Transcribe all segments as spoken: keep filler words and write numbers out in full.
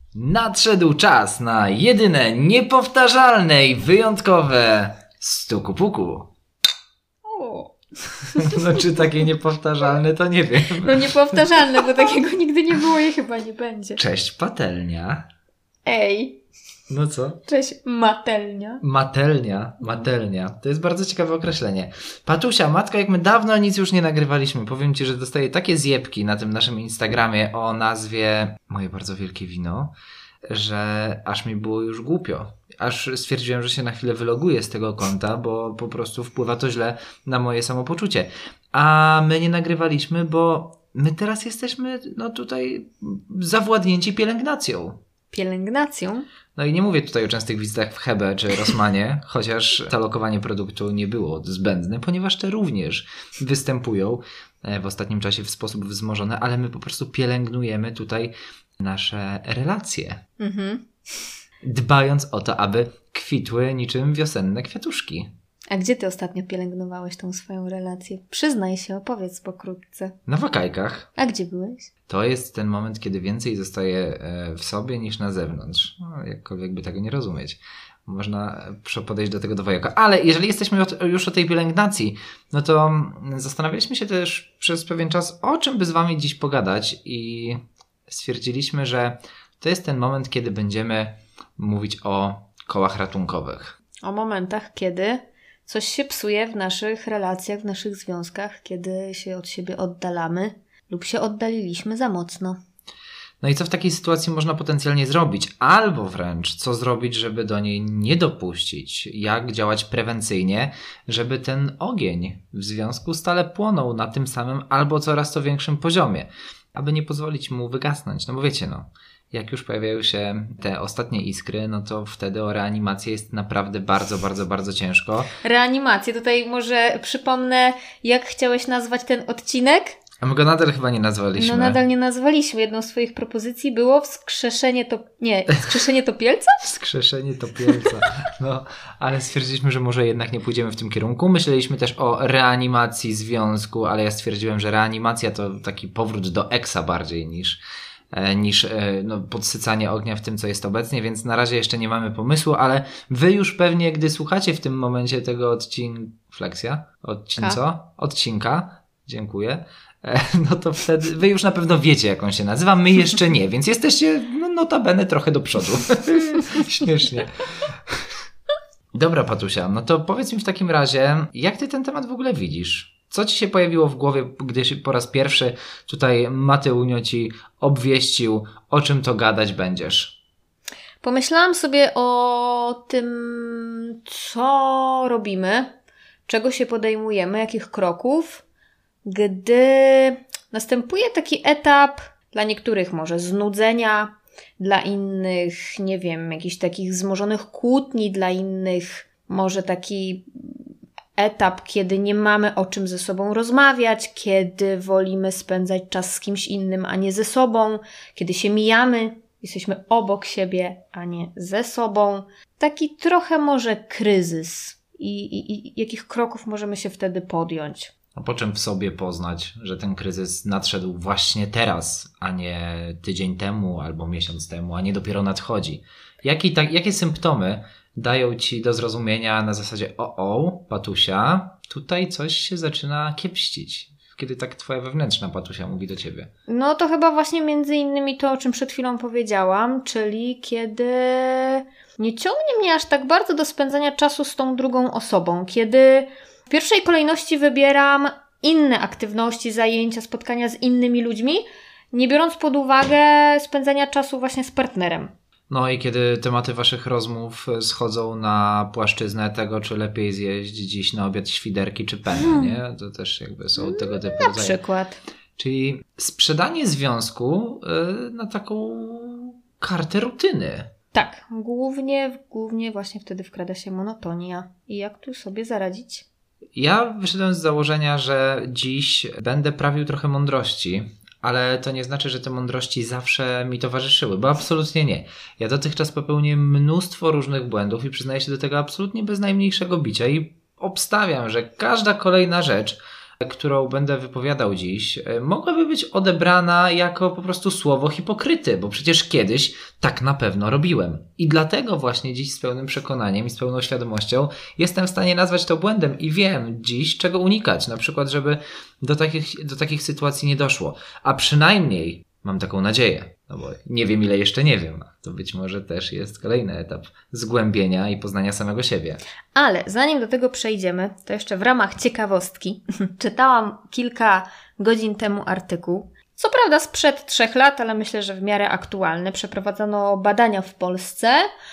Nadszedł czas na jedyne, niepowtarzalne i wyjątkowe Stuku Puku. O. No czy takie niepowtarzalne, to nie wiem. No niepowtarzalne, bo takiego nigdy nie było i chyba nie będzie. Cześć patelnia. Ej. No co? Cześć matelnia. Matelnia, matelnia. To jest bardzo ciekawe określenie. Patusia, matko, jak my dawno nic już nie nagrywaliśmy. Powiem Ci, że dostaję takie zjebki na tym naszym Instagramie o nazwie Moje bardzo wielkie wino, że aż mi było już głupio. Aż stwierdziłem, że się na chwilę wyloguję z tego konta, bo po prostu wpływa to źle na moje samopoczucie. A my nie nagrywaliśmy, bo my teraz jesteśmy no tutaj zawładnięci pielęgnacją. Pielęgnacją? No i nie mówię tutaj o częstych wizytach w Hebe czy Rossmanie, chociaż zalokowanie produktu nie było zbędne, ponieważ te również występują w ostatnim czasie w sposób wzmożony, ale my po prostu pielęgnujemy tutaj nasze relacje. Mhm. Dbając o to, aby kwitły niczym wiosenne kwiatuszki. A gdzie ty ostatnio pielęgnowałeś tą swoją relację? Przyznaj się, opowiedz pokrótce. Na wakajkach. A gdzie byłeś? To jest ten moment, kiedy więcej zostaje w sobie niż na zewnątrz. No, jakkolwiek by tego nie rozumieć. Można podejść do tego dwojako. Ale jeżeli jesteśmy już o tej pielęgnacji, no to zastanawialiśmy się też przez pewien czas, o czym by z wami dziś pogadać i stwierdziliśmy, że to jest ten moment, kiedy będziemy mówić o kołach ratunkowych. O momentach, kiedy coś się psuje w naszych relacjach, w naszych związkach, kiedy się od siebie oddalamy lub się oddaliliśmy za mocno. No i co w takiej sytuacji można potencjalnie zrobić? Albo wręcz co zrobić, żeby do niej nie dopuścić? Jak działać prewencyjnie, żeby ten ogień w związku stale płonął na tym samym albo coraz to większym poziomie, aby nie pozwolić mu wygasnąć. No bo wiecie, no, jak już pojawiają się te ostatnie iskry, no to wtedy o reanimację jest naprawdę bardzo, bardzo, bardzo ciężko. Reanimację. Tutaj może przypomnę, jak chciałeś nazwać ten odcinek? A my go nadal chyba nie nazwaliśmy. No nadal nie nazwaliśmy. Jedną z swoich propozycji było wskrzeszenie to... Nie, wskrzeszenie topielca? Wskrzeszenie topielca. No, ale stwierdziliśmy, że może jednak nie pójdziemy w tym kierunku. Myśleliśmy też o reanimacji związku, ale ja stwierdziłem, że reanimacja to taki powrót do eksa bardziej niż... niż no, podsycanie ognia w tym, co jest obecnie, więc na razie jeszcze nie mamy pomysłu, ale wy już pewnie, gdy słuchacie w tym momencie tego odcinka, fleksja? Odcin co? Odcinka, dziękuję, no to wtedy wy już na pewno wiecie, jak on się nazywa, my jeszcze nie, więc jesteście no, notabene trochę do przodu. Śmiesznie. Dobra, Patusia, no to powiedz mi w takim razie, jak ty ten temat w ogóle widzisz? Co ci się pojawiło w głowie, gdy po raz pierwszy tutaj Mateunio ci obwieścił, o czym to gadać będziesz? Pomyślałam sobie o tym, co robimy, czego się podejmujemy, jakich kroków, gdy następuje taki etap dla niektórych może znudzenia, dla innych, nie wiem, jakichś takich wzmożonych kłótni, dla innych może taki etap, kiedy nie mamy o czym ze sobą rozmawiać, kiedy wolimy spędzać czas z kimś innym, a nie ze sobą, kiedy się mijamy, jesteśmy obok siebie, a nie ze sobą. Taki trochę może kryzys i, i, i jakich kroków możemy się wtedy podjąć. A po czym w sobie poznać, że ten kryzys nadszedł właśnie teraz, a nie tydzień temu albo miesiąc temu, a nie dopiero nadchodzi? Jaki, tak, jakie symptomy dają ci do zrozumienia na zasadzie o, o, Patusia, tutaj coś się zaczyna kiepścić, kiedy tak twoja wewnętrzna Patusia mówi do ciebie? No to chyba właśnie między innymi to, o czym przed chwilą powiedziałam, czyli kiedy nie ciągnie mnie aż tak bardzo do spędzania czasu z tą drugą osobą, kiedy w pierwszej kolejności wybieram inne aktywności, zajęcia, spotkania z innymi ludźmi, nie biorąc pod uwagę spędzania czasu właśnie z partnerem. No i kiedy tematy waszych rozmów schodzą na płaszczyznę tego, czy lepiej zjeść dziś na obiad świderki czy penę, hmm. nie? To też jakby są tego typu Na rodzaje. przykład. Czyli sprzedanie związku yy, na taką kartę rutyny. Tak, głównie, głównie właśnie wtedy wkrada się monotonia. I jak tu sobie zaradzić? Ja wyszedłem z założenia, że dziś będę prawił trochę mądrości, ale to nie znaczy, że te mądrości zawsze mi towarzyszyły, bo absolutnie nie. Ja dotychczas popełniłem mnóstwo różnych błędów i przyznaję się do tego absolutnie bez najmniejszego bicia i obstawiam, że każda kolejna rzecz którą będę wypowiadał dziś, mogłaby być odebrana jako po prostu słowo hipokryty, bo przecież kiedyś tak na pewno robiłem. I dlatego właśnie dziś z pełnym przekonaniem i z pełną świadomością jestem w stanie nazwać to błędem i wiem dziś, czego unikać. Na przykład, żeby do takich, do takich sytuacji nie doszło. A przynajmniej mam taką nadzieję. No bo nie wiem, ile jeszcze nie wiem. To być może też jest kolejny etap zgłębienia i poznania samego siebie. Ale zanim do tego przejdziemy, to jeszcze w ramach ciekawostki czytałam kilka godzin temu artykuł. Co prawda sprzed trzech lat, ale myślę, że w miarę aktualny. Przeprowadzono badania w Polsce,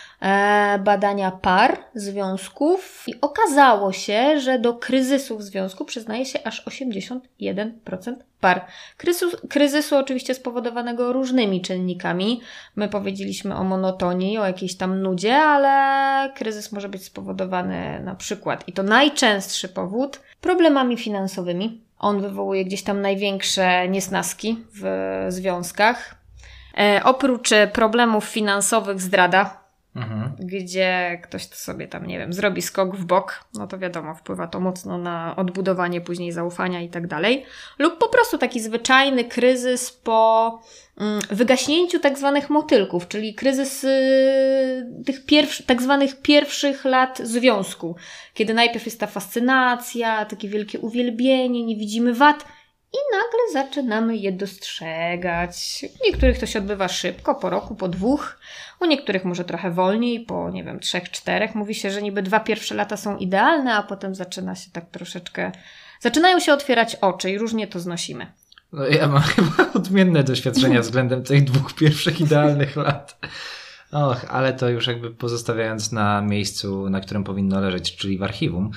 e, badania par, związków i okazało się, że do kryzysu w związku przyznaje się aż osiemdziesiąt jeden procent par. Kryzysu, kryzysu oczywiście spowodowanego różnymi czynnikami. My powiedzieliśmy o monotonii, o jakiejś tam nudzie, ale kryzys może być spowodowany na przykład, i to najczęstszy powód, problemami finansowymi. On wywołuje gdzieś tam największe niesnaski w związkach. E, oprócz problemów finansowych zdrada, mhm. gdzie ktoś to sobie tam, nie wiem, zrobi skok w bok, no to wiadomo, wpływa to mocno na odbudowanie później zaufania i tak dalej. Lub po prostu taki zwyczajny kryzys po mm, wygaśnięciu tak zwanych motylków, czyli kryzys y, tych pierwszy, tak zwanych pierwszych lat związku, kiedy najpierw jest ta fascynacja, takie wielkie uwielbienie, nie widzimy wad i nagle zaczynamy je dostrzegać. U niektórych to się odbywa szybko, po roku, po dwóch. U niektórych może trochę wolniej, po nie wiem, trzech, czterech. Mówi się, że niby dwa pierwsze lata są idealne, a potem zaczyna się tak troszeczkę... Zaczynają się otwierać oczy i różnie to znosimy. No ja mam chyba odmienne doświadczenia względem tych dwóch pierwszych idealnych lat. Och, ale to już jakby pozostawiając na miejscu, na którym powinno leżeć, czyli w archiwum,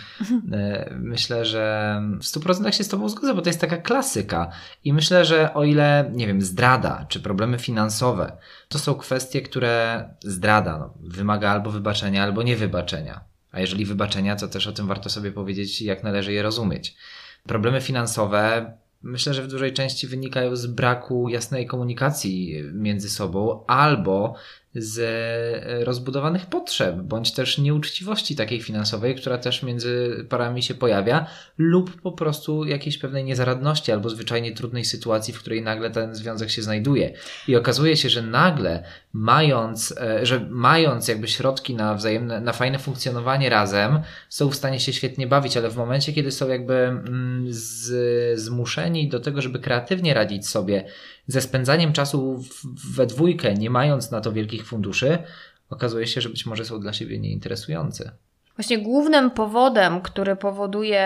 myślę, że w stu procentach się z Tobą zgodzę, bo to jest taka klasyka. I myślę, że o ile, nie wiem, zdrada czy problemy finansowe, to są kwestie, które zdrada no, wymaga albo wybaczenia, albo niewybaczenia. A jeżeli wybaczenia, to też o tym warto sobie powiedzieć, jak należy je rozumieć. Problemy finansowe myślę, że w dużej części wynikają z braku jasnej komunikacji między sobą albo z rozbudowanych potrzeb, bądź też nieuczciwości takiej finansowej, która też między parami się pojawia, lub po prostu jakiejś pewnej niezaradności albo zwyczajnie trudnej sytuacji, w której nagle ten związek się znajduje. I okazuje się, że nagle mając, że mając jakby środki na wzajemne, na fajne funkcjonowanie razem, są w stanie się świetnie bawić, ale w momencie, kiedy są jakby mm, z, zmuszeni do tego, żeby kreatywnie radzić sobie ze spędzaniem czasu w, we dwójkę, nie mając na to wielkich funduszy, okazuje się, że być może są dla siebie nieinteresujące. Właśnie głównym powodem, który powoduje,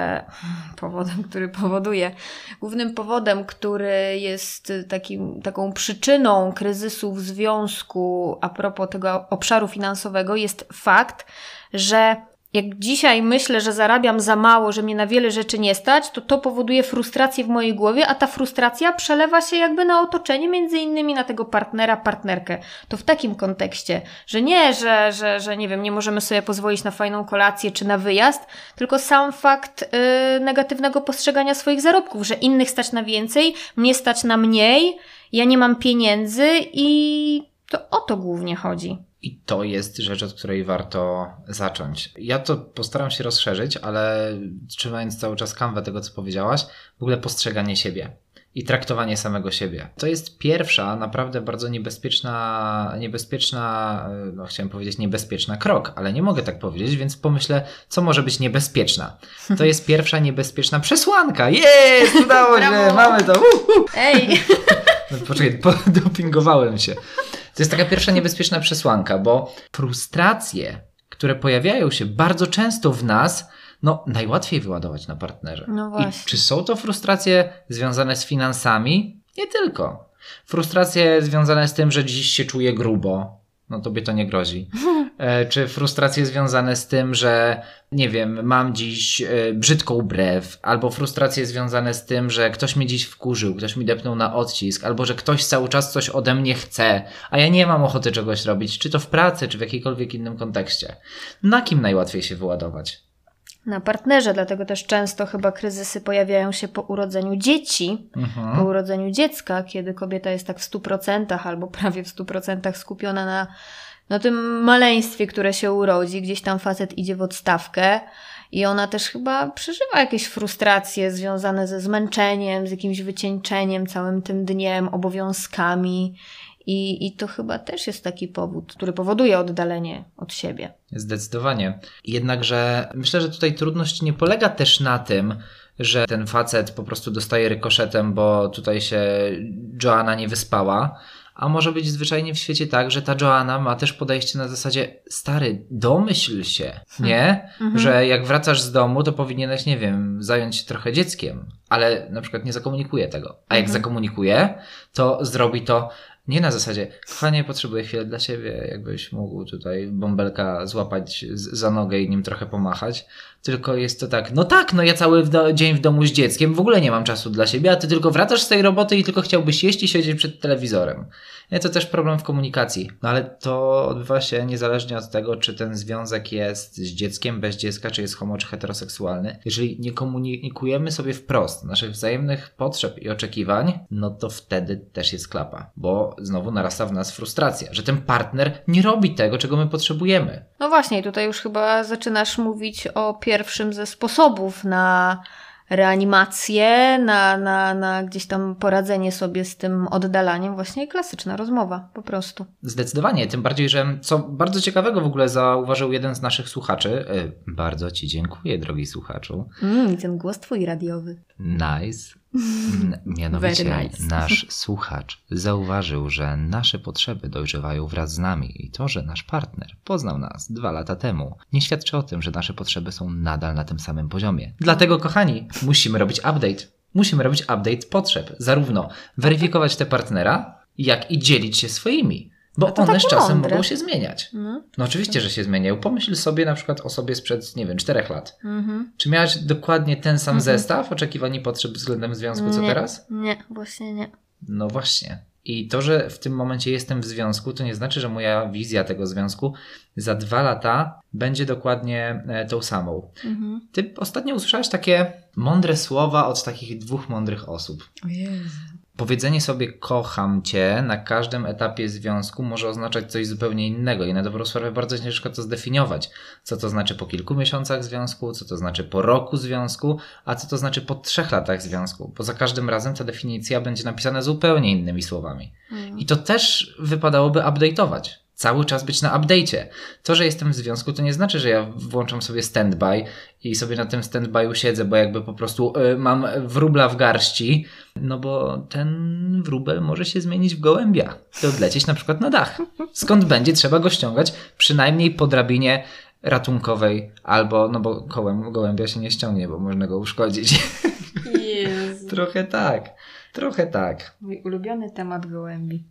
powodem, który powoduje, głównym powodem, który jest takim, taką przyczyną kryzysu w związku a propos tego obszaru finansowego jest fakt, że jak dzisiaj myślę, że zarabiam za mało, że mnie na wiele rzeczy nie stać, to to powoduje frustrację w mojej głowie, a ta frustracja przelewa się jakby na otoczenie, między innymi na tego partnera, partnerkę. To w takim kontekście, że nie, że, że, że nie wiem, nie możemy sobie pozwolić na fajną kolację czy na wyjazd, tylko sam fakt yy, negatywnego postrzegania swoich zarobków, że innych stać na więcej, mnie stać na mniej, ja nie mam pieniędzy i to o to głównie chodzi. I to jest rzecz, od której warto zacząć. Ja to postaram się rozszerzyć, ale trzymając cały czas kanwę tego, co powiedziałaś, w ogóle postrzeganie siebie i traktowanie samego siebie. To jest pierwsza, naprawdę bardzo niebezpieczna, niebezpieczna, no chciałem powiedzieć niebezpieczna krok, ale nie mogę tak powiedzieć, więc pomyślę, co może być niebezpieczna. To jest pierwsza niebezpieczna przesłanka. Jest! Udało się! Mamy to! Uh, uh. Ej! No, poczekaj, dopingowałem się. To jest taka pierwsza niebezpieczna przesłanka, bo frustracje, które pojawiają się bardzo często w nas, no najłatwiej wyładować na partnerze. No właśnie. I czy są to frustracje związane z finansami? Nie tylko. Frustracje związane z tym, że dziś się czuję grubo. No tobie to nie grozi. E, czy frustracje związane z tym, że nie wiem, mam dziś e, brzydką brew, albo frustracje związane z tym, że ktoś mnie dziś wkurzył, ktoś mi depnął na odcisk, albo że ktoś cały czas coś ode mnie chce, a ja nie mam ochoty czegoś robić, czy to w pracy, czy w jakikolwiek innym kontekście. Na kim najłatwiej się wyładować? Na partnerze, dlatego też często chyba kryzysy pojawiają się po urodzeniu dzieci, mhm. po urodzeniu dziecka, kiedy kobieta jest tak w stu procentach albo prawie w stu procentach skupiona na, na tym maleństwie, które się urodzi, gdzieś tam facet idzie w odstawkę I ona też chyba przeżywa jakieś frustracje związane ze zmęczeniem, z jakimś wycieńczeniem całym tym dniem, obowiązkami. I, I to chyba też jest taki powód, który powoduje oddalenie od siebie. Zdecydowanie. Jednakże myślę, że tutaj trudność nie polega też na tym, że ten facet po prostu dostaje rykoszetem, bo tutaj się Joanna nie wyspała, a może być zwyczajnie w świecie tak, że ta Joanna ma też podejście na zasadzie stary, domyśl się, nie? Mhm. Że jak wracasz z domu, to powinieneś, nie wiem, zająć się trochę dzieckiem, ale na przykład nie zakomunikuje tego. A jak Mhm. zakomunikuje, to zrobi to nie na zasadzie, kochanie, potrzebuję chwilę dla siebie, jakbyś mógł tutaj bąbelka złapać z, za nogę i nim trochę pomachać, tylko jest to tak, no tak, no ja cały w do, dzień w domu z dzieckiem, w ogóle nie mam czasu dla siebie, a ty tylko wracasz z tej roboty i tylko chciałbyś jeść i siedzieć przed telewizorem. Nie, to też problem w komunikacji, no ale to odbywa się niezależnie od tego, czy ten związek jest z dzieckiem, bez dziecka, czy jest homo, czy heteroseksualny. Jeżeli nie komunikujemy sobie wprost naszych wzajemnych potrzeb i oczekiwań, no to wtedy też jest klapa, bo znowu narasta w nas frustracja, że ten partner nie robi tego, czego my potrzebujemy. No właśnie, tutaj już chyba zaczynasz mówić o pierwszym ze sposobów na reanimację, na, na, na gdzieś tam poradzenie sobie z tym oddalaniem. Właśnie klasyczna rozmowa, po prostu. Zdecydowanie, tym bardziej, że co bardzo ciekawego w ogóle zauważył jeden z naszych słuchaczy. Yy, bardzo Ci dziękuję, drogi słuchaczu. Mm, ten głos Twój radiowy. Nice. Mianowicie Very nice. nasz słuchacz zauważył, że nasze potrzeby dojrzewają wraz z nami i to, że nasz partner poznał nas dwa lata temu, nie świadczy o tym, że nasze potrzeby są nadal na tym samym poziomie. Dlatego, kochani, musimy robić update. Musimy robić update potrzeb. Zarówno weryfikować te partnera, jak i dzielić się swoimi. Bo one z czasem mądre. mogą się zmieniać. No. No oczywiście, że się zmieniają. Pomyśl sobie na przykład o sobie sprzed, nie wiem, czterech lat. Mhm. Czy miałaś dokładnie ten sam Mhm. zestaw oczekiwań i potrzeb względem związku, co Nie, teraz? Nie, właśnie nie. No właśnie. I to, że w tym momencie jestem w związku, to nie znaczy, że moja wizja tego związku za dwa lata będzie dokładnie e, tą samą. Mhm. Ty ostatnio usłyszałaś takie mądre słowa od takich dwóch mądrych osób. O Jezu. Powiedzenie sobie kocham cię na każdym etapie związku może oznaczać coś zupełnie innego i na dobrą sprawę bardzo ciężko to zdefiniować. Co to znaczy po kilku miesiącach związku, co to znaczy po roku związku, a co to znaczy po trzech latach związku, bo za każdym razem ta definicja będzie napisana zupełnie innymi słowami. Mhm. I to też wypadałoby update'ować. Cały czas być na update'cie. To, że jestem w związku, to nie znaczy, że ja włączam sobie standby i sobie na tym standby'u siedzę, bo jakby po prostu y, mam wróbla w garści, no bo ten wróbel może się zmienić w gołębia i odlecieć na przykład na dach. Skąd będzie trzeba go ściągać przynajmniej po drabinie ratunkowej albo, no bo kołem gołębia się nie ściągnie, bo można go uszkodzić. Jezu. Trochę tak. Trochę tak. Mój ulubiony temat gołębi.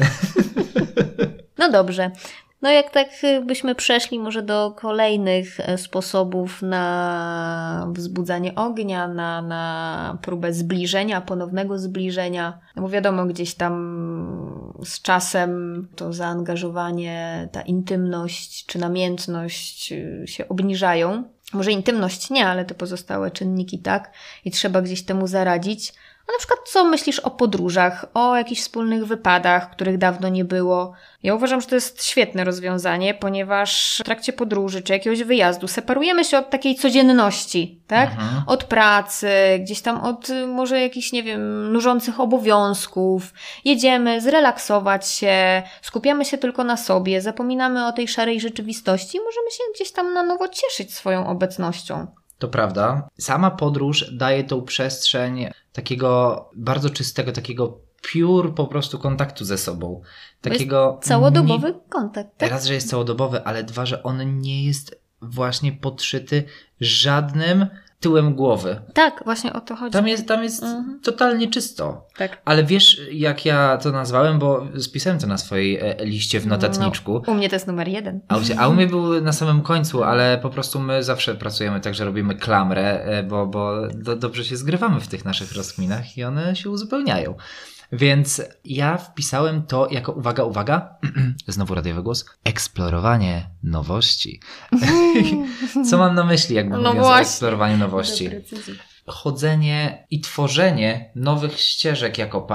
No dobrze. No jak tak byśmy przeszli może do kolejnych sposobów na wzbudzanie ognia, na, na próbę zbliżenia, ponownego zbliżenia. No bo wiadomo, gdzieś tam z czasem to zaangażowanie, ta intymność czy namiętność się obniżają. Może intymność nie, ale te pozostałe czynniki tak. I trzeba gdzieś temu zaradzić. A na przykład co myślisz o podróżach, o jakichś wspólnych wypadach, których dawno nie było? Ja uważam, że to jest świetne rozwiązanie, ponieważ w trakcie podróży czy jakiegoś wyjazdu separujemy się od takiej codzienności, tak? Mhm. Od pracy, gdzieś tam od może jakichś, nie wiem, nużących obowiązków. Jedziemy zrelaksować się, skupiamy się tylko na sobie, zapominamy o tej szarej rzeczywistości i możemy się gdzieś tam na nowo cieszyć swoją obecnością. To prawda. Sama podróż daje tą przestrzeń takiego bardzo czystego, takiego pure po prostu kontaktu ze sobą. Takiego Całodobowy nie... kontakt, tak? Raz, że jest całodobowy, ale dwa, że on nie jest właśnie podszyty żadnym tyłem głowy. Tak, właśnie o to chodzi. Tam jest, tam jest Mhm. totalnie czysto. Tak. Ale wiesz, jak ja to nazwałem, bo spisałem to na swojej e, liście w notatniczku. No, u mnie to jest numer jeden. A u, a u mnie był na samym końcu, ale po prostu my zawsze pracujemy tak, że robimy klamrę, e, bo, bo do, dobrze się zgrywamy w tych naszych rozkminach i one się uzupełniają. Więc ja wpisałem to jako, uwaga, uwaga, znowu radiowy głos, eksplorowanie nowości. Co mam na myśli, jakbym No mówiąc o właśnie. eksplorowaniu nowości? Chodzenie i tworzenie nowych ścieżek jako para.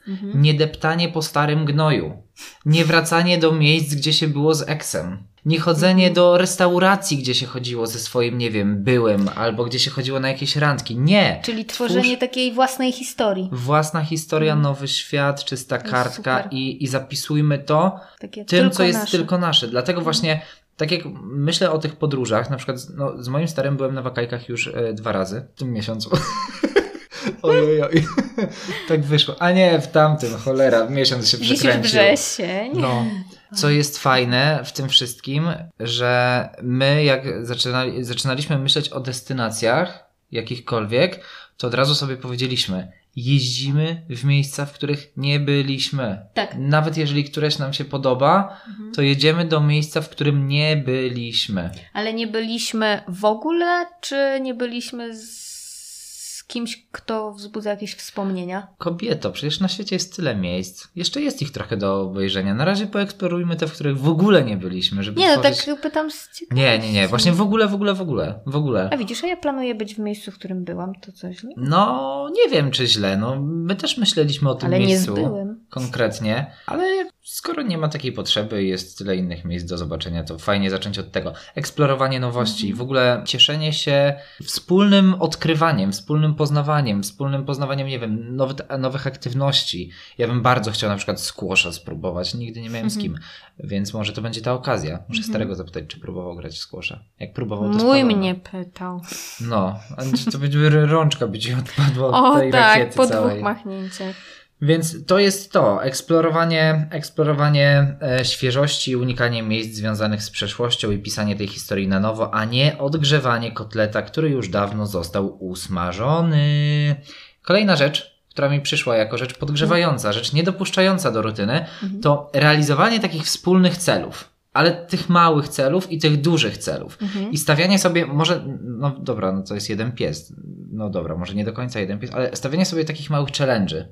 Mhm. Nie deptanie po starym gnoju. Nie wracanie do miejsc, gdzie się było z eksem. Nie chodzenie mhm. do restauracji, gdzie się chodziło ze swoim, nie wiem, byłym, albo gdzie się chodziło na jakieś randki. Nie. Czyli tworzenie Twórz... takiej własnej historii. Własna historia, mhm. nowy świat, czysta kartka i, i zapisujmy to Takie tym, co jest nasze. Tylko nasze. Dlatego mhm. właśnie tak jak myślę o tych podróżach, na przykład no, z moim starym byłem na wakajkach już e, dwa razy w tym miesiącu. Ojej, oj. Tak wyszło. A nie, w tamtym, cholera, miesiąc się przekręcił. Dziś wrzesień. No. Co jest fajne w tym wszystkim, że my jak zaczynali, zaczynaliśmy myśleć o destynacjach jakichkolwiek, to od razu sobie powiedzieliśmy, jeździmy w miejsca, w których nie byliśmy. Tak. Nawet jeżeli któreś nam się podoba, mhm. to jedziemy do miejsca, w którym nie byliśmy. Ale nie byliśmy w ogóle, czy nie byliśmy z kimś, kto wzbudza jakieś wspomnienia? Kobieto, przecież na świecie jest tyle miejsc. Jeszcze jest ich trochę do obejrzenia. Na razie poeksplorujmy te, w których w ogóle nie byliśmy. Żeby nie, no tworzyć... tak pytam z ciekawości. Nie, nie, nie. Właśnie w ogóle, w ogóle, w ogóle. W ogóle. A widzisz, a ja planuję być w miejscu, w którym byłam. To co źle? No, nie wiem, czy źle. No, my też myśleliśmy o tym ale miejscu. Ale nie zbyłem. Konkretnie. Ale skoro nie ma takiej potrzeby i jest tyle innych miejsc do zobaczenia, to fajnie zacząć od tego. Eksplorowanie nowości. Mhm. W ogóle cieszenie się wspólnym odkrywaniem, wspólnym poznawaniem, wspólnym poznawaniem, nie wiem, nowych, nowych aktywności. Ja bym bardzo chciał na przykład squasha spróbować. Nigdy nie miałem mm-hmm. z kim, więc może to będzie ta okazja. Muszę mm-hmm. starego zapytać, czy próbował grać w squasha. Jak próbował, to Mój spadło. mnie pytał. No, a to będzie rączka by ci odpadła od o, tej tak, rakiety po całej. dwóch machnięciach. Więc to jest to, eksplorowanie, eksplorowanie e, świeżości, unikanie miejsc związanych z przeszłością i pisanie tej historii na nowo, a nie odgrzewanie kotleta, który już dawno został usmażony. Kolejna rzecz, która mi przyszła jako rzecz podgrzewająca, rzecz niedopuszczająca do rutyny, mhm. to realizowanie takich wspólnych celów. Ale tych małych celów i tych dużych celów. Mhm. I stawianie sobie, może, no dobra, no to jest jeden pies. No dobra, może nie do końca jeden pies, ale stawianie sobie takich małych challenge'y.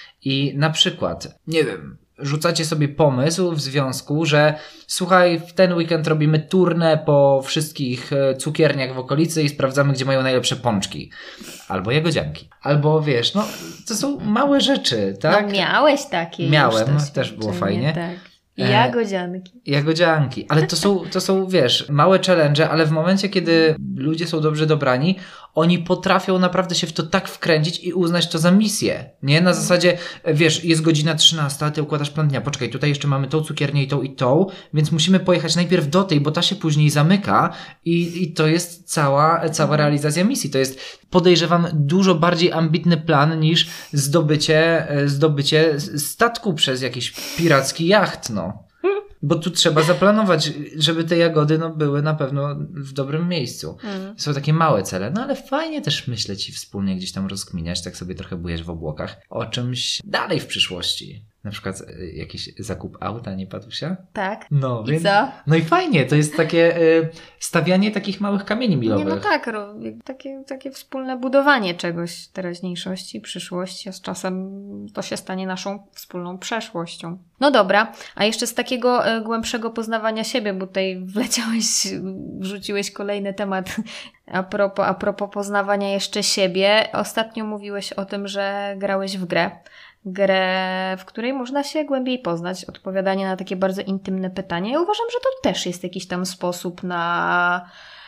I na przykład, nie wiem, rzucacie sobie pomysł w związku, że słuchaj, w ten weekend robimy turnę po wszystkich cukierniach w okolicy i sprawdzamy, gdzie mają najlepsze pączki. Albo jagodzianki. Albo wiesz, no to są małe rzeczy, tak? No miałeś takie. Miałem, już też było fajnie. Tak. Jagodzianki. E, jagodzianki. Ale to są, to są, wiesz, małe challenge, ale w momencie, kiedy ludzie są dobrze dobrani, oni potrafią naprawdę się w to tak wkręcić i uznać to za misję. Nie? Na zasadzie, wiesz, jest godzina trzynasta, ty układasz plan dnia. Poczekaj, tutaj jeszcze mamy tą cukiernię i tą i tą, więc musimy pojechać najpierw do tej, bo ta się później zamyka i, i to jest cała, cała realizacja misji. To jest, podejrzewam, dużo bardziej ambitny plan niż zdobycie, zdobycie statku przez jakiś piracki jacht, no. Bo tu trzeba zaplanować, żeby te jagody no, były na pewno w dobrym miejscu. Mm. Są takie małe cele, no ale fajnie też myśleć i wspólnie gdzieś tam rozkminiać, tak sobie trochę bujesz w obłokach, o czymś dalej w przyszłości. Na przykład y, jakiś zakup auta, nie Patusia? Tak. No, I więc, co? No i fajnie, to jest takie y, stawianie takich małych kamieni milowych. Nie, no tak, ro, takie, takie wspólne budowanie czegoś teraźniejszości, przyszłości, a z czasem to się stanie naszą wspólną przeszłością. No dobra, a jeszcze z takiego y, głębszego poznawania siebie, bo tutaj wleciałeś, wrzuciłeś kolejny temat a propos, a propos poznawania jeszcze siebie. Ostatnio mówiłeś o tym, że grałeś w grę. Grę, w której można się głębiej poznać, odpowiadanie na takie bardzo intymne pytania. Ja uważam, że to też jest jakiś tam sposób na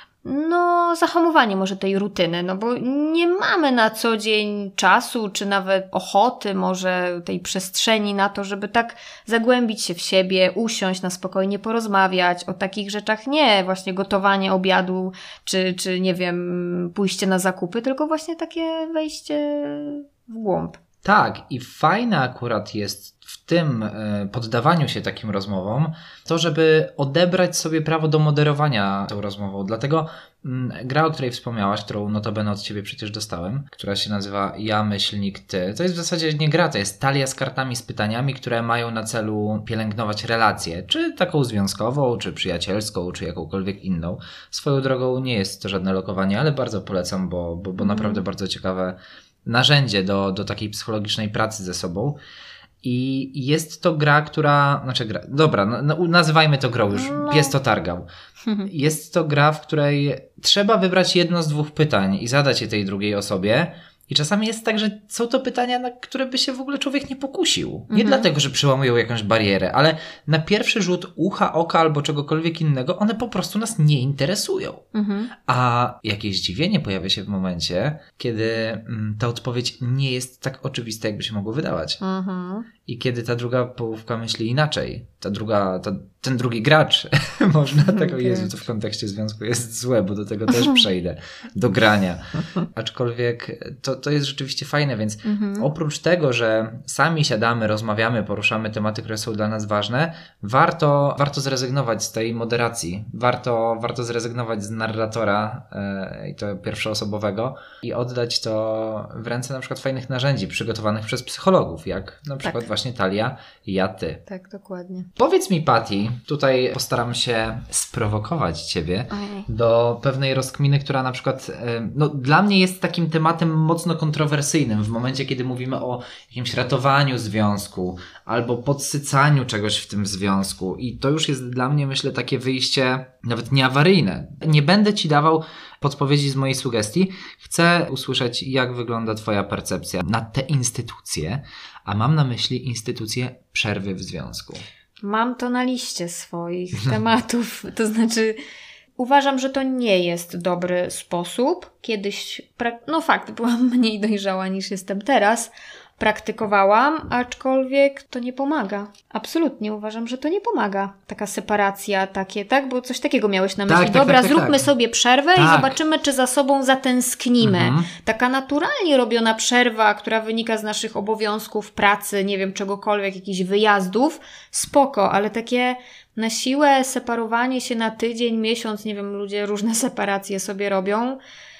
no, zahamowanie może tej rutyny, no bo nie mamy na co dzień czasu, czy nawet ochoty, może tej przestrzeni na to, żeby tak zagłębić się w siebie, usiąść na spokojnie, porozmawiać o takich rzeczach, nie właśnie gotowanie obiadu, czy, czy nie wiem, pójście na zakupy, tylko właśnie takie wejście w głąb. Tak, i fajne akurat jest w tym poddawaniu się takim rozmowom to, żeby odebrać sobie prawo do moderowania tą rozmową. Dlatego gra, o której wspomniałaś, którą notabene od ciebie przecież dostałem, która się nazywa Ja, myślnik, ty. To jest w zasadzie nie gra, to jest talia z kartami, z pytaniami, które mają na celu pielęgnować relację, czy taką związkową, czy przyjacielską, czy jakąkolwiek inną. Swoją drogą nie jest to żadne lokowanie, ale bardzo polecam, bo, bo, bo naprawdę mm. bardzo ciekawe narzędzie do, do takiej psychologicznej pracy ze sobą. I jest to gra, która... Znaczy gra... Dobra, no, nazywajmy to grą już. No. Pies to targał. Jest to gra, w której trzeba wybrać jedno z dwóch pytań i zadać je tej drugiej osobie I czasami jest tak, że są to pytania, na które by się w ogóle człowiek nie pokusił. Nie Mhm. dlatego, że przełamują jakąś barierę, ale na pierwszy rzut ucha, oka albo czegokolwiek innego, one po prostu nas nie interesują. Mhm. A jakieś zdziwienie pojawia się w momencie, kiedy mm, ta odpowiedź nie jest tak oczywista, jakby się mogło wydawać. Mhm. I kiedy ta druga połówka myśli inaczej, ta druga, ta, ten drugi gracz, można tak, o Jezu, to w kontekście związku jest złe, bo do tego też przejdę, do grania. Aczkolwiek to, to jest rzeczywiście fajne, więc Mhm. oprócz tego, że sami siadamy, rozmawiamy, poruszamy tematy, które są dla nas ważne, warto, warto zrezygnować z tej moderacji, warto, warto zrezygnować z narratora e, i to pierwszoosobowego i oddać to w ręce na przykład fajnych narzędzi przygotowanych przez psychologów, jak na przykład Tak. właśnie Talia i ja, ty. Tak, dokładnie. Powiedz mi, Patty, tutaj postaram się sprowokować ciebie Ojej. do pewnej rozkminy, która na przykład e, no, dla mnie jest takim tematem mocno kontrowersyjnym w momencie, kiedy mówimy o jakimś ratowaniu związku albo podsycaniu czegoś w tym związku i to już jest dla mnie, myślę, takie wyjście nawet nieawaryjne. Nie będę ci dawał podpowiedzi z mojej sugestii. Chcę usłyszeć, jak wygląda twoja percepcja na te instytucje, a mam na myśli instytucję przerwy w związku. Mam to na liście swoich tematów. To znaczy, uważam, że to nie jest dobry sposób. Kiedyś, pra- no fakt, byłam mniej dojrzała niż jestem teraz. Praktykowałam, aczkolwiek to nie pomaga. Absolutnie uważam, że to nie pomaga. Taka separacja, takie, tak? Bo coś takiego miałeś na myśli. Tak, tak, Dobra, tak, tak, zróbmy tak. sobie przerwę Tak. i zobaczymy, czy za sobą zatęsknimy. Mhm. Taka naturalnie robiona przerwa, która wynika z naszych obowiązków, pracy, nie wiem, czegokolwiek, jakichś wyjazdów, spoko, ale takie na siłę separowanie się na tydzień, miesiąc, nie wiem, ludzie różne separacje sobie robią.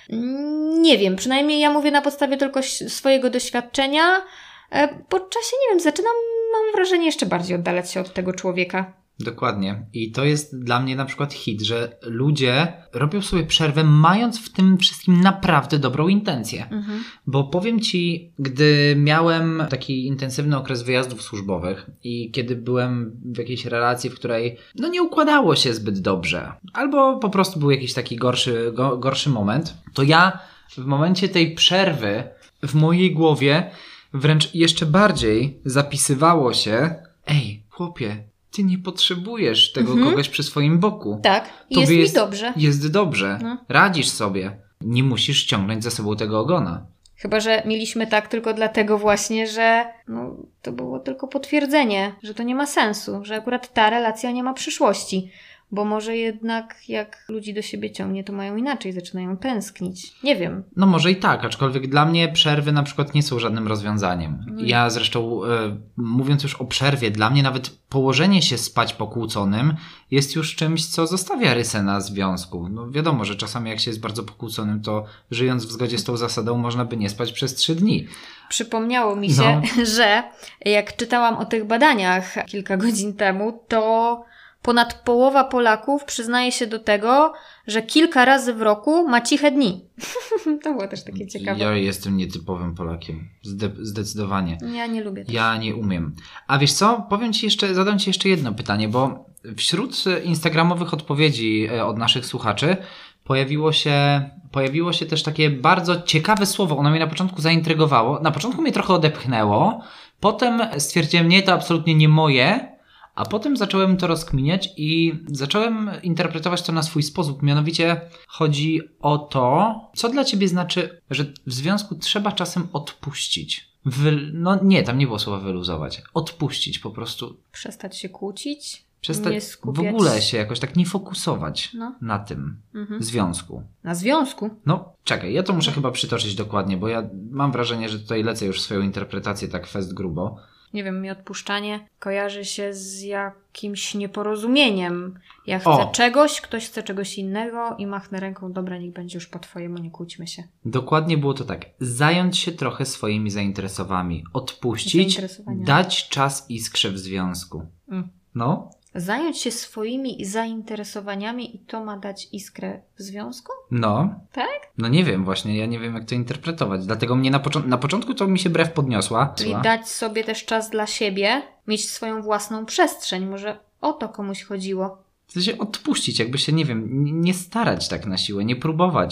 Nie wiem, przynajmniej ja mówię na podstawie tylko ś- swojego doświadczenia. E, Po czasie, nie wiem, zaczynam, mam wrażenie, jeszcze bardziej oddalać się od tego człowieka. Dokładnie. I to jest dla mnie na przykład hit, że ludzie robią sobie przerwę, mając w tym wszystkim naprawdę dobrą intencję. Mhm. Bo powiem ci, gdy miałem taki intensywny okres wyjazdów służbowych i kiedy byłem w jakiejś relacji, w której no nie układało się zbyt dobrze, albo po prostu był jakiś taki gorszy, go, gorszy moment, to ja w momencie tej przerwy w mojej głowie wręcz jeszcze bardziej zapisywało się: ej, chłopie, ty nie potrzebujesz tego Mhm. kogoś przy swoim boku. Tak, i Tobie jest mi dobrze. Jest dobrze. No. Radzisz sobie. Nie musisz ciągnąć za sobą tego ogona. Chyba że mieliśmy tak tylko dlatego właśnie, że no, to było tylko potwierdzenie, że to nie ma sensu, że akurat ta relacja nie ma przyszłości. Bo może jednak jak ludzi do siebie ciągnie, to mają inaczej, zaczynają tęsknić. Nie wiem. No może i tak, aczkolwiek dla mnie przerwy na przykład nie są żadnym rozwiązaniem. No. Ja zresztą, e, mówiąc już o przerwie, dla mnie nawet położenie się spać pokłóconym jest już czymś, co zostawia rysę na związku. No wiadomo, że czasami jak się jest bardzo pokłóconym, to żyjąc w zgodzie z tą zasadą można by nie spać przez trzy dni. Przypomniało mi się, No. że jak czytałam o tych badaniach kilka godzin temu, to ponad połowa Polaków przyznaje się do tego, że kilka razy w roku ma ciche dni. To było też takie ciekawe. Ja jestem nietypowym Polakiem. Zde- zdecydowanie. Ja nie lubię tego. Ja nie umiem. A wiesz co? Powiem ci jeszcze, zadam ci jeszcze jedno pytanie, bo wśród instagramowych odpowiedzi e, od naszych słuchaczy pojawiło się, pojawiło się też takie bardzo ciekawe słowo. Ono mnie na początku zaintrygowało. Na początku mnie trochę odepchnęło. Potem stwierdziłem, nie, to absolutnie nie moje. A potem zacząłem to rozkminiać i zacząłem interpretować to na swój sposób. Mianowicie chodzi o to, co dla ciebie znaczy, że w związku trzeba czasem odpuścić. Wy... No nie, tam nie było słowa wyluzować. Odpuścić po prostu. Przestać się kłócić, Przestać nie w skupiać ogóle się jakoś tak nie fokusować No. na tym Mhm. związku. na związku. No, czekaj, ja to muszę chyba przytoczyć dokładnie, bo ja mam wrażenie, że tutaj lecę już swoją interpretację tak fest grubo. Nie wiem, mi odpuszczanie kojarzy się z jakimś nieporozumieniem. Ja chcę O. czegoś, ktoś chce czegoś innego i machnę ręką, dobra, niech będzie już po twojemu, nie kłóćmy się. Dokładnie było to tak. Zająć się trochę swoimi zainteresowaniami. Odpuścić, Zainteresowaniami. dać czas iskrze w związku. Mm. No, Zająć się swoimi zainteresowaniami i to ma dać iskrę w związku? no. Tak? No nie wiem właśnie, ja nie wiem jak to interpretować. Dlatego mnie na, począ- na początku to mi się brew podniosła. Czyli dać sobie też czas dla siebie, mieć swoją własną przestrzeń. Może o to komuś chodziło. W sensie odpuścić, jakby się, nie wiem, n- nie starać tak na siłę, nie próbować.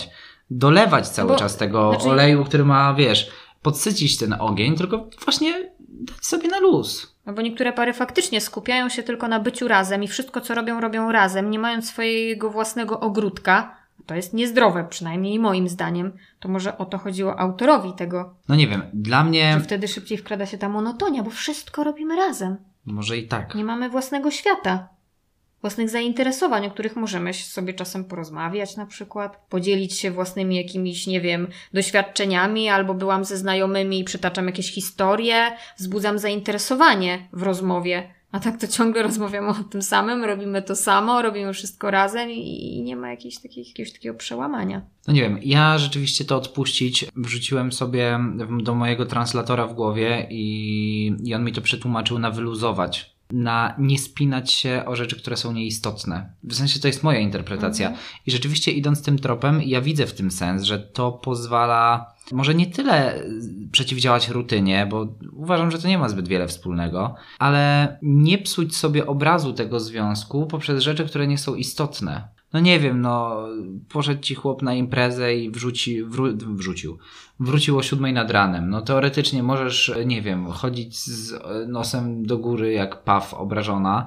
dolewać cały Bo, czas tego znaczy... oleju, który ma, wiesz, podsycić ten ogień, tylko właśnie dać sobie na luz. No bo niektóre pary faktycznie skupiają się tylko na byciu razem i wszystko, co robią, robią razem, nie mając swojego własnego ogródka. To jest niezdrowe, przynajmniej moim zdaniem. To może o to chodziło autorowi tego. No nie wiem, dla mnie... Że wtedy szybciej wkrada się ta monotonia, bo wszystko robimy razem. Może i tak. Nie mamy własnego świata. Własnych zainteresowań, o których możemy sobie czasem porozmawiać na przykład. Podzielić się własnymi jakimiś, nie wiem, doświadczeniami, albo byłam ze znajomymi i przytaczam jakieś historie, wzbudzam zainteresowanie w rozmowie. A tak to ciągle rozmawiamy o tym samym, robimy to samo, robimy wszystko razem i, i nie ma jakiejś takiej, jakiegoś takiego przełamania. No nie wiem, ja rzeczywiście to odpuścić wrzuciłem sobie do mojego translatora w głowie i, i on mi to przetłumaczył na wyluzować. Na nie spinać się o rzeczy, które są nieistotne. W sensie to jest moja interpretacja. Mhm. I rzeczywiście idąc tym tropem, ja widzę w tym sens, że to pozwala może nie tyle przeciwdziałać rutynie, bo uważam, że to nie ma zbyt wiele wspólnego, ale nie psuć sobie obrazu tego związku poprzez rzeczy, które nie są istotne. No nie wiem, no poszedł ci chłop na imprezę i wrzuci, wró- wrzucił. Wrócił o siódmej nad ranem. No teoretycznie możesz, nie wiem, chodzić z nosem do góry jak paw obrażona.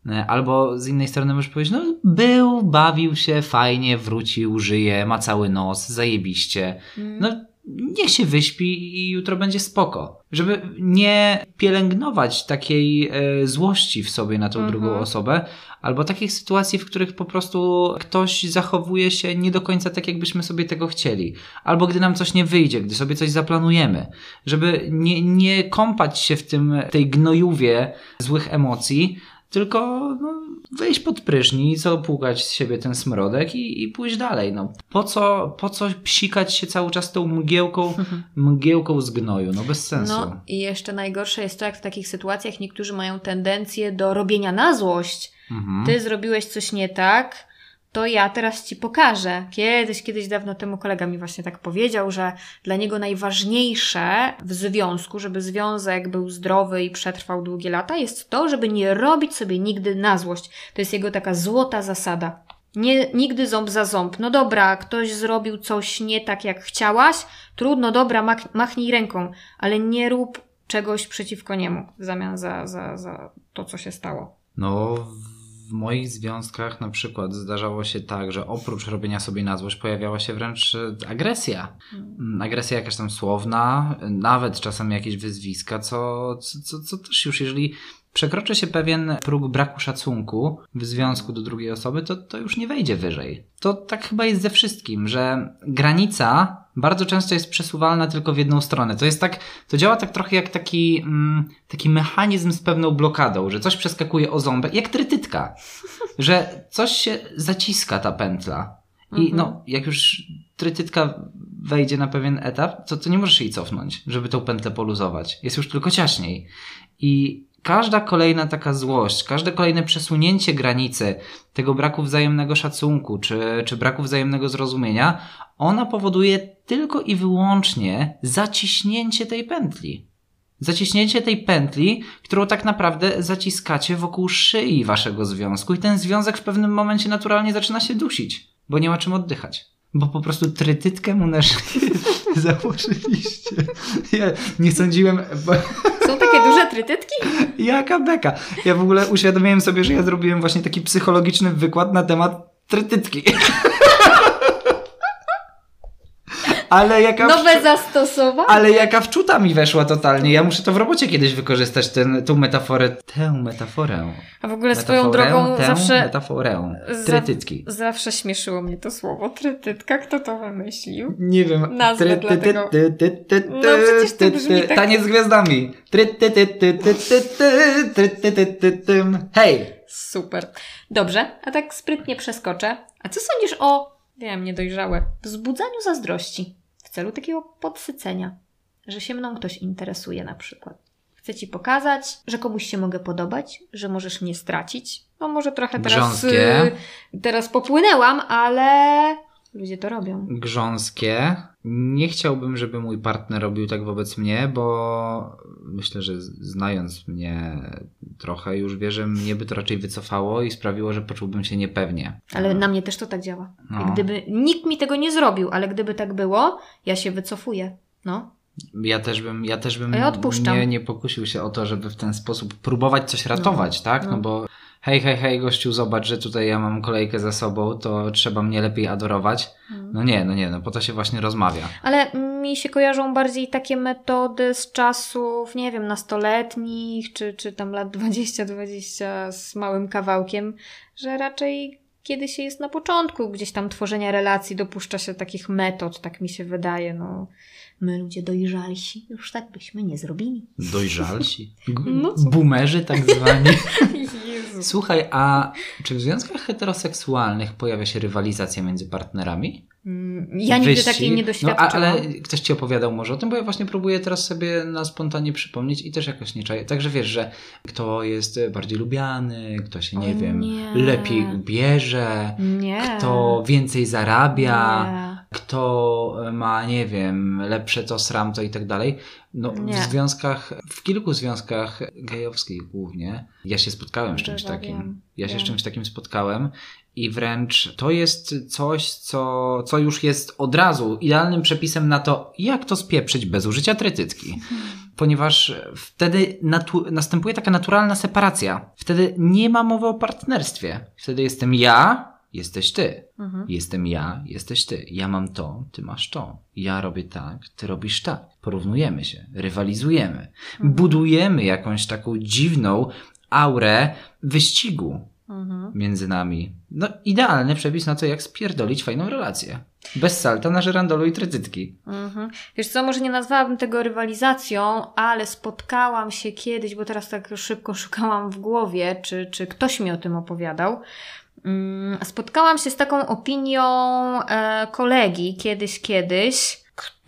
Albo z innej strony możesz powiedzieć, no był, bawił się, fajnie, wrócił, żyje, ma cały nos, zajebiście. No niech się wyśpi i jutro będzie spoko. Żeby nie pielęgnować takiej e, złości w sobie na tą mhm. drugą osobę, albo takich sytuacji, w których po prostu ktoś zachowuje się nie do końca tak, jakbyśmy sobie tego chcieli. Albo gdy nam coś nie wyjdzie, gdy sobie coś zaplanujemy. Żeby nie, nie kąpać się w tym, tej gnojówie złych emocji, tylko no, wyjść pod prysznic, opłukać z siebie ten smrodek i, i pójść dalej. No. Po co, po co psikać się cały czas tą mgiełką, mgiełką z gnoju? No bez sensu. No i jeszcze najgorsze jest to, jak w takich sytuacjach niektórzy mają tendencję do robienia na złość. Mhm. Ty zrobiłeś coś nie tak, to ja teraz ci pokażę. Kiedyś, kiedyś dawno temu kolega mi właśnie tak powiedział, że dla niego najważniejsze w związku, żeby związek był zdrowy i przetrwał długie lata, jest to, żeby nie robić sobie nigdy na złość. To jest jego taka złota zasada. Nie, nigdy ząb za ząb. No dobra, ktoś zrobił coś nie tak, jak chciałaś, trudno, dobra, mach, machnij ręką, ale nie rób czegoś przeciwko niemu w zamian za, za, za to, co się stało. No... W moich związkach na przykład zdarzało się tak, że oprócz robienia sobie na złość pojawiała się wręcz agresja. Agresja jakaś tam słowna, nawet czasem jakieś wyzwiska, co, co, co też już jeżeli przekroczy się pewien próg braku szacunku w związku do drugiej osoby, to, to już nie wejdzie wyżej. To tak chyba jest ze wszystkim, że granica bardzo często jest przesuwalna tylko w jedną stronę. To jest tak, to działa tak trochę jak taki, mm, taki mechanizm z pewną blokadą, że coś przeskakuje o ząbek, jak trytytka, że coś się zaciska ta pętla. I mhm. no, jak już trytytka wejdzie na pewien etap, to, to nie możesz jej cofnąć, żeby tą pętlę poluzować. Jest już tylko ciaśniej. I każda kolejna taka złość, każde kolejne przesunięcie granicy tego braku wzajemnego szacunku, czy, czy braku wzajemnego zrozumienia, ona powoduje tylko i wyłącznie zaciśnięcie tej pętli. Zaciśnięcie tej pętli, którą tak naprawdę zaciskacie wokół szyi waszego związku i ten związek w pewnym momencie naturalnie zaczyna się dusić, bo nie ma czym oddychać. Bo po prostu trytytkę mu na szyję założyliście. Ja nie sądziłem... Bo... Są takie duże trytytki? Jaka beka. Ja w ogóle uświadomiłem sobie, że ja zrobiłem właśnie taki psychologiczny wykład na temat trytytki. Ale jaka Nowe wczu... zastosowanie. Ale jaka wczuta mi weszła totalnie. Ja muszę to w robocie kiedyś wykorzystać, ten, tą metaforę. Tę metaforę. A w ogóle metaforę, swoją drogą tę zawsze... metaforę. Trytytki. Za... Zawsze śmieszyło mnie to słowo trytytka. Kto to wymyślił? Nie wiem. Nazwę dla tego. No przecież to brzmi tak... Taniec z gwiazdami. Hej! Super. Dobrze, a tak sprytnie przeskoczę. A co sądzisz o, wiem, niedojrzałe, wzbudzaniu zazdrości? W celu takiego podsycenia, że się mną ktoś interesuje na przykład. Chcę ci pokazać, że komuś się mogę podobać, że możesz mnie stracić. No może trochę teraz, y, teraz popłynęłam, ale ludzie to robią. Grząskie, nie chciałbym, żeby mój partner robił tak wobec mnie, bo myślę, że znając mnie trochę już wie, że mnie by to raczej wycofało i sprawiło, że poczułbym się niepewnie. Ale na mnie też to tak działa. No. Jak gdyby nikt mi tego nie zrobił, ale gdyby tak było, ja się wycofuję. No. Ja też bym, ja też bym ja odpuszczam. nie, nie pokusił się o to, żeby w ten sposób próbować coś ratować, no, tak? No. no bo hej, hej, hej, gościu, zobacz, że tutaj ja mam kolejkę za sobą, to trzeba mnie lepiej adorować. Hmm. No nie, no nie, no po to się właśnie rozmawia. Ale mi się kojarzą bardziej takie metody z czasów, nie wiem, nastoletnich, czy, czy tam lat dwadzieścia dwadzieścia z małym kawałkiem, że raczej kiedy się jest na początku gdzieś tam tworzenia relacji, dopuszcza się takich metod, tak mi się wydaje, no. My ludzie dojrzalsi, już tak byśmy nie zrobili. Dojrzalsi? G- no Boomerzy tak zwani? Jezu. Słuchaj, a czy w związkach heteroseksualnych pojawia się rywalizacja między partnerami? Ja nigdy Wyścig? takiej nie doświadczyłam. No, a, ale ktoś ci opowiadał może o tym, bo ja właśnie próbuję teraz sobie na spontanie przypomnieć i też jakoś nie czaję. Także wiesz, że kto jest bardziej lubiany, kto się, nie o wiem, nie. lepiej ubierze, nie. kto więcej zarabia, nie. kto ma, nie wiem, lepsze to, sram to i tak dalej. No nie. w związkach, w kilku związkach gejowskich głównie, ja się spotkałem z czymś takim. Wiem. Ja się wiem. z czymś takim spotkałem. I wręcz to jest coś, co, co już jest od razu idealnym przepisem na to, jak to spieprzyć bez użycia trytytki. Ponieważ wtedy natu- następuje taka naturalna separacja. Wtedy nie ma mowy o partnerstwie. Wtedy jestem ja, jesteś ty. Mhm. Jestem ja, jesteś ty. Ja mam to, ty masz to. Ja robię tak, ty robisz tak. Porównujemy się, rywalizujemy. Mhm. Budujemy jakąś taką dziwną aurę wyścigu. Mhm. między nami. No idealny przepis na to, jak spierdolić fajną relację. Bez salta na żyrandolu i trytytki. Mhm. Wiesz co, może nie nazwałabym tego rywalizacją, ale spotkałam się kiedyś, bo teraz tak szybko szukałam w głowie, czy, czy ktoś mi o tym opowiadał. Spotkałam się z taką opinią e, kolegi kiedyś, kiedyś,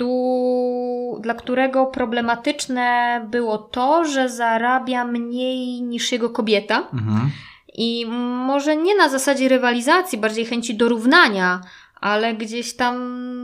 Kto, dla którego problematyczne było to, że zarabia mniej niż jego kobieta. Mhm. I może nie na zasadzie rywalizacji, bardziej chęci dorównania, ale gdzieś tam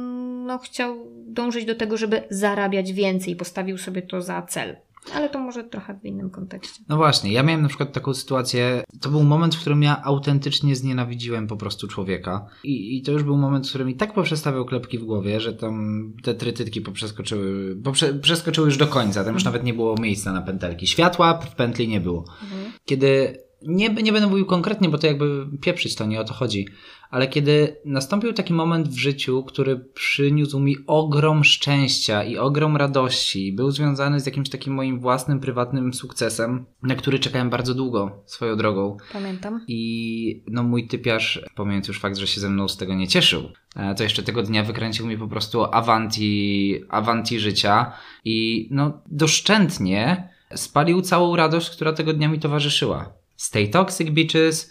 no, chciał dążyć do tego, żeby zarabiać więcej. Postawił sobie to za cel. Ale to może trochę w innym kontekście. No właśnie, ja miałem na przykład taką sytuację, to był moment, w którym ja autentycznie znienawidziłem po prostu człowieka. I, i to już był moment, w którym mi tak poprzestawiał klepki w głowie, że tam te trytytki poprzeskoczyły, poprze, przeskoczyły już do końca. Tam już nawet nie było miejsca na pętelki. Światła w pętli nie było. Mhm. Kiedy... Nie, nie będę mówił konkretnie, bo to jakby pieprzyć to, nie o to chodzi. Ale kiedy nastąpił taki moment w życiu, który przyniósł mi ogrom szczęścia i ogrom radości, był związany z jakimś takim moim własnym, prywatnym sukcesem, na który czekałem bardzo długo swoją drogą. Pamiętam. I no mój typiarz, pomijając już fakt, że się ze mną z tego nie cieszył, to jeszcze tego dnia wykręcił mi po prostu awanti, awanti życia i no doszczętnie spalił całą radość, która tego dnia mi towarzyszyła. Stay toxic, bitches.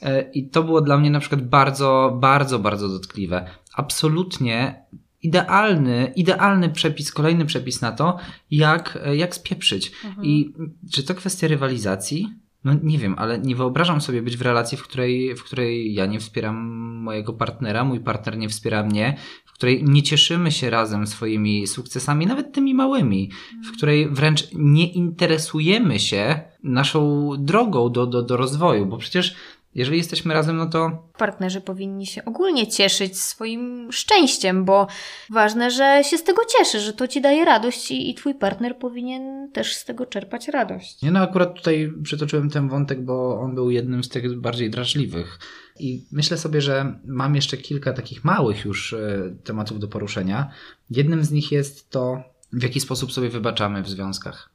I to było dla mnie na przykład bardzo, bardzo, bardzo dotkliwe. Absolutnie idealny, idealny przepis, kolejny przepis na to, jak, jak spieprzyć. Mhm. I czy to kwestia rywalizacji? No nie wiem, ale nie wyobrażam sobie być w relacji, w której, w której ja nie wspieram mojego partnera, mój partner nie wspiera mnie, w której nie cieszymy się razem swoimi sukcesami, nawet tymi małymi, w której wręcz nie interesujemy się naszą drogą do, do, do rozwoju, bo przecież jeżeli jesteśmy razem, no to... Partnerzy powinni się ogólnie cieszyć swoim szczęściem, bo ważne, że się z tego cieszy, że to ci daje radość i, i twój partner powinien też z tego czerpać radość. Nie, no akurat tutaj przytoczyłem ten wątek, bo on był jednym z tych bardziej drażliwych. I myślę sobie, że mam jeszcze kilka takich małych już e, tematów do poruszenia. Jednym z nich jest to, w jaki sposób sobie wybaczamy w związkach.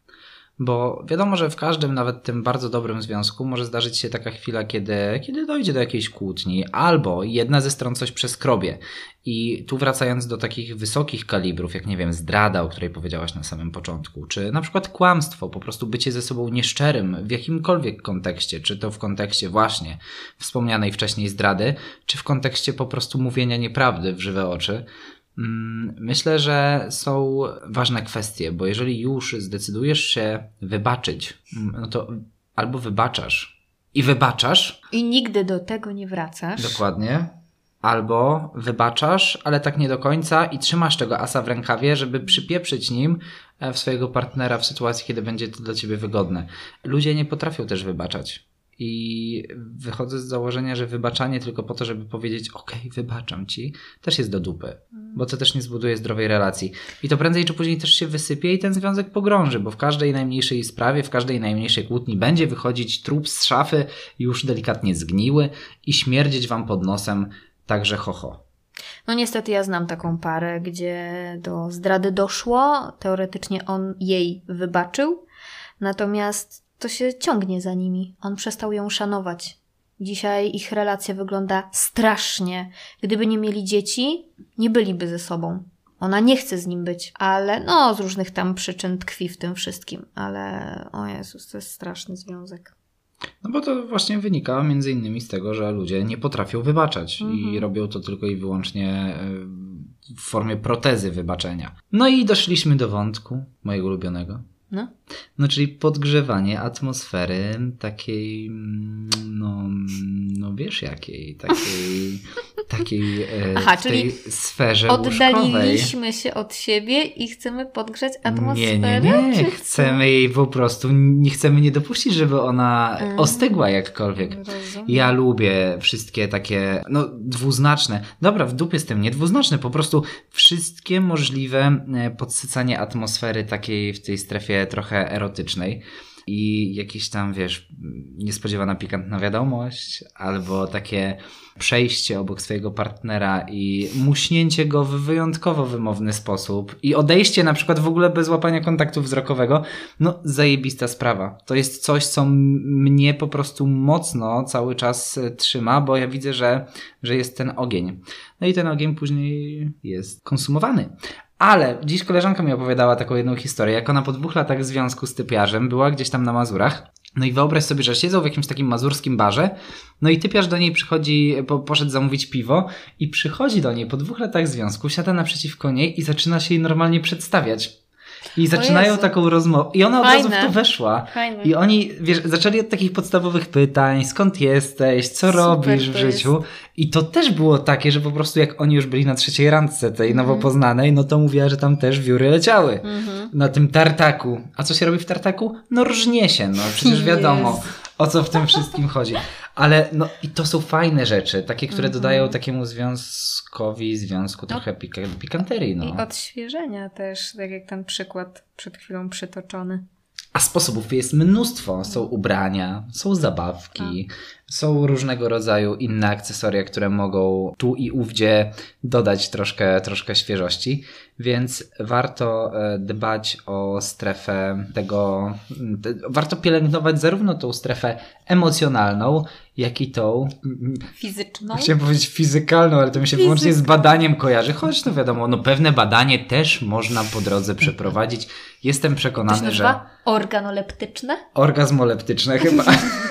Bo wiadomo, że w każdym, nawet tym bardzo dobrym związku może zdarzyć się taka chwila, kiedy, kiedy dojdzie do jakiejś kłótni albo jedna ze stron coś przeskrobie. I tu wracając do takich wysokich kalibrów, jak nie wiem, zdrada, o której powiedziałaś na samym początku, czy na przykład kłamstwo, po prostu bycie ze sobą nieszczerym w jakimkolwiek kontekście, czy to w kontekście właśnie wspomnianej wcześniej zdrady, czy w kontekście po prostu mówienia nieprawdy w żywe oczy. Myślę, że są ważne kwestie, bo jeżeli już zdecydujesz się wybaczyć, no to albo wybaczasz i wybaczasz. I nigdy do tego nie wracasz. Dokładnie. Albo wybaczasz, ale tak nie do końca i trzymasz tego asa w rękawie, żeby przypieprzyć nim w swojego partnera w sytuacji, kiedy będzie to dla ciebie wygodne. Ludzie nie potrafią też wybaczać. I wychodzę z założenia, że wybaczanie tylko po to, żeby powiedzieć okej, okay, wybaczam ci, też jest do dupy. Bo to też nie zbuduje zdrowej relacji. I to prędzej czy później też się wysypie i ten związek pogrąży, bo w każdej najmniejszej sprawie, w każdej najmniejszej kłótni będzie wychodzić trup z szafy, już delikatnie zgniły i śmierdzieć wam pod nosem. Także ho, ho. No niestety ja znam taką parę, gdzie do zdrady doszło. Teoretycznie on jej wybaczył. Natomiast to się ciągnie za nimi. On przestał ją szanować. Dzisiaj ich relacja wygląda strasznie. Gdyby nie mieli dzieci, nie byliby ze sobą. Ona nie chce z nim być, ale no z różnych tam przyczyn tkwi w tym wszystkim. Ale o Jezus, to jest straszny związek. No bo to właśnie wynika między innymi z tego, że ludzie nie potrafią wybaczać mhm. i robią to tylko i wyłącznie w formie protezy wybaczenia. No i doszliśmy do wątku mojego ulubionego. No. No czyli podgrzewanie atmosfery takiej, no, no wiesz jakiej, takiej, takiej e, Aha, w tej czyli sferze oddaliliśmy łóżkowej. się od siebie i chcemy podgrzać atmosferę? Nie, nie, nie. Chcemy jej po prostu, nie chcemy nie dopuścić, żeby ona mm. ostygła jakkolwiek. Rozumiem. Ja lubię wszystkie takie, no dwuznaczne, dobra, w dupie z tym, nie dwuznaczne, po prostu wszystkie możliwe podsycanie atmosfery takiej w tej strefie trochę erotycznej i jakieś tam, wiesz, niespodziewana pikantna wiadomość albo takie przejście obok swojego partnera i muśnięcie go w wyjątkowo wymowny sposób i odejście na przykład w ogóle bez łapania kontaktu wzrokowego, no zajebista sprawa. To jest coś, co mnie po prostu mocno cały czas trzyma, bo ja widzę, że, że jest ten ogień. No i ten ogień później jest konsumowany. Ale dziś koleżanka mi opowiadała taką jedną historię, jak ona po dwóch latach związku z typiarzem była gdzieś tam na Mazurach. No i wyobraź sobie, że siedzą w jakimś takim mazurskim barze, no i typiarz do niej przychodzi, po, poszedł zamówić piwo i przychodzi do niej po dwóch latach związku, siada naprzeciwko niej i zaczyna się jej normalnie przedstawiać. I zaczynają taką rozmowę. I ona od Fajne. razu w to weszła. Fajne. I oni, wiesz, zaczęli od takich podstawowych pytań, skąd jesteś, co Super robisz w to życiu. jest. I to też było takie, że po prostu jak oni już byli na trzeciej randce tej nowo poznanej, no to mówiła, że tam też wióry leciały. Mhm. Na tym tartaku. A co się robi w tartaku? No rżnie się, no przecież wiadomo, Jezu. o co w tym wszystkim chodzi. Ale no i to są fajne rzeczy, takie, które Mhm. dodają takiemu związkowi, związku trochę pik- pikanterii, no. I odświeżenia też, tak jak ten przykład przed chwilą przytoczony. A sposobów jest mnóstwo. Są ubrania, są zabawki, są różnego rodzaju inne akcesoria, które mogą tu i ówdzie dodać troszkę, troszkę świeżości, więc warto dbać o strefę tego, warto pielęgnować zarówno tą strefę emocjonalną, jak i tą Fizyczną? Chciałem powiedzieć fizykalną, ale to mi się Fizyk. wyłącznie z badaniem kojarzy. Choć no wiadomo, no pewne badanie też można po drodze przeprowadzić. Jestem To się przekonany, że nazywa organoleptyczne? orgazmoleptyczne chyba.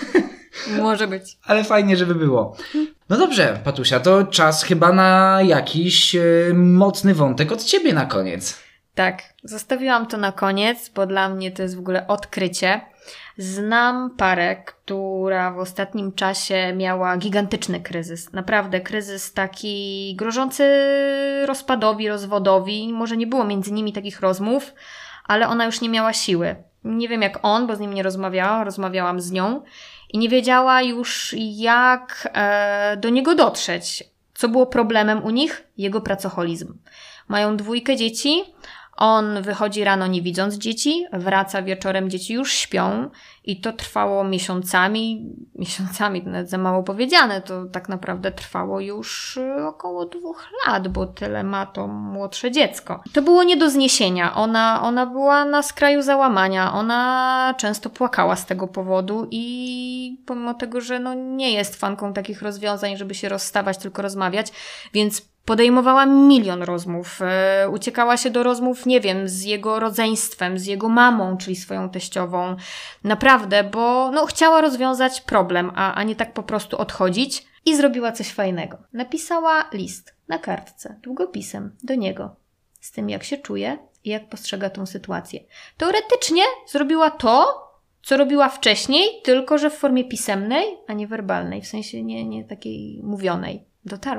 Może być. Ale fajnie, żeby było. No dobrze, Patusia, to czas chyba na jakiś yy, mocny wątek od ciebie na koniec. Tak, zostawiłam to na koniec, bo dla mnie to jest w ogóle odkrycie. Znam parę, która w ostatnim czasie miała gigantyczny kryzys. Naprawdę kryzys taki grożący rozpadowi, rozwodowi. Może nie było między nimi takich rozmów, ale ona już nie miała siły. Nie wiem jak on, bo z nim nie rozmawiałam, rozmawiałam z nią i nie wiedziała już jak e, do niego dotrzeć. Co było problemem u nich? Jego pracoholizm. Mają dwójkę dzieci. On wychodzi rano nie widząc dzieci, wraca wieczorem, dzieci już śpią i to trwało miesiącami, miesiącami to nawet za mało powiedziane, to tak naprawdę trwało już około dwóch lat, bo tyle ma to młodsze dziecko. To było nie do zniesienia, ona, ona była na skraju załamania, ona często płakała z tego powodu i pomimo tego, że no nie jest fanką takich rozwiązań, żeby się rozstawać, tylko rozmawiać, więc podejmowała milion rozmów, e, uciekała się do rozmów, nie wiem, z jego rodzeństwem, z jego mamą, czyli swoją teściową. Naprawdę, bo no, chciała rozwiązać problem, a, a nie tak po prostu odchodzić i zrobiła coś fajnego. Napisała list na kartce, długopisem do niego, z tym jak się czuje i jak postrzega tą sytuację. Teoretycznie zrobiła to, co robiła wcześniej, tylko że w formie pisemnej, a nie werbalnej, w sensie nie, nie takiej mówionej. Dotarło.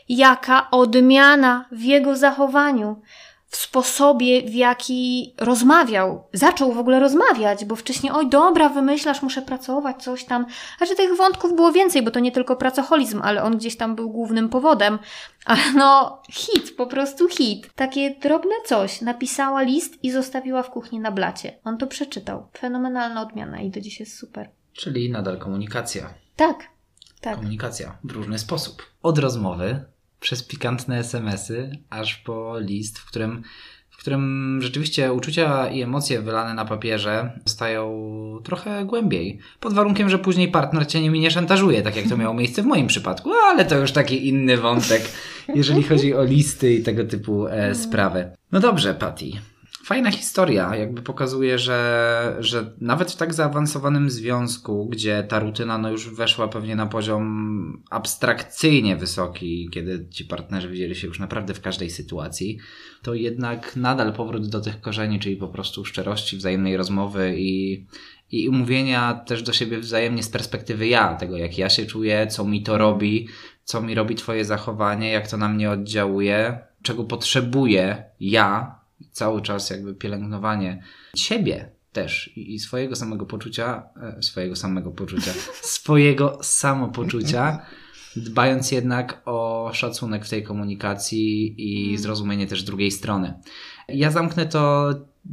Jaka odmiana w jego zachowaniu, w sposobie, w jaki rozmawiał. Zaczął w ogóle rozmawiać, bo wcześniej, oj dobra, wymyślasz, muszę pracować, coś tam. Znaczy tych wątków było więcej, bo to nie tylko pracoholizm, ale on gdzieś tam był głównym powodem. Ale no, hit, po prostu hit. Takie drobne coś. Napisała list i zostawiła w kuchni na blacie. On to przeczytał. Fenomenalna odmiana i do dziś jest super. Czyli nadal komunikacja. Tak, tak. Komunikacja w różny sposób. Od rozmowy przez pikantne es em esy, aż po list, w którym, w którym rzeczywiście uczucia i emocje wylane na papierze stają trochę głębiej. Pod warunkiem, że później partner cię nimi nie szantażuje, tak jak to miało miejsce w moim przypadku, ale to już taki inny wątek, jeżeli chodzi o listy i tego typu e, sprawy. No dobrze, Patty. Fajna historia, jakby pokazuje, że, że nawet w tak zaawansowanym związku, gdzie ta rutyna no już weszła pewnie na poziom abstrakcyjnie wysoki, kiedy ci partnerzy widzieli się już naprawdę w każdej sytuacji, to jednak nadal powrót do tych korzeni, czyli po prostu szczerości, wzajemnej rozmowy i, i mówienia też do siebie wzajemnie z perspektywy ja, tego jak ja się czuję, co mi to robi, co mi robi twoje zachowanie, jak to na mnie oddziałuje, czego potrzebuję ja, cały czas jakby pielęgnowanie siebie też i, i swojego samego poczucia, e, swojego samego poczucia, swojego samopoczucia, dbając jednak o szacunek w tej komunikacji i zrozumienie też drugiej strony. Ja zamknę to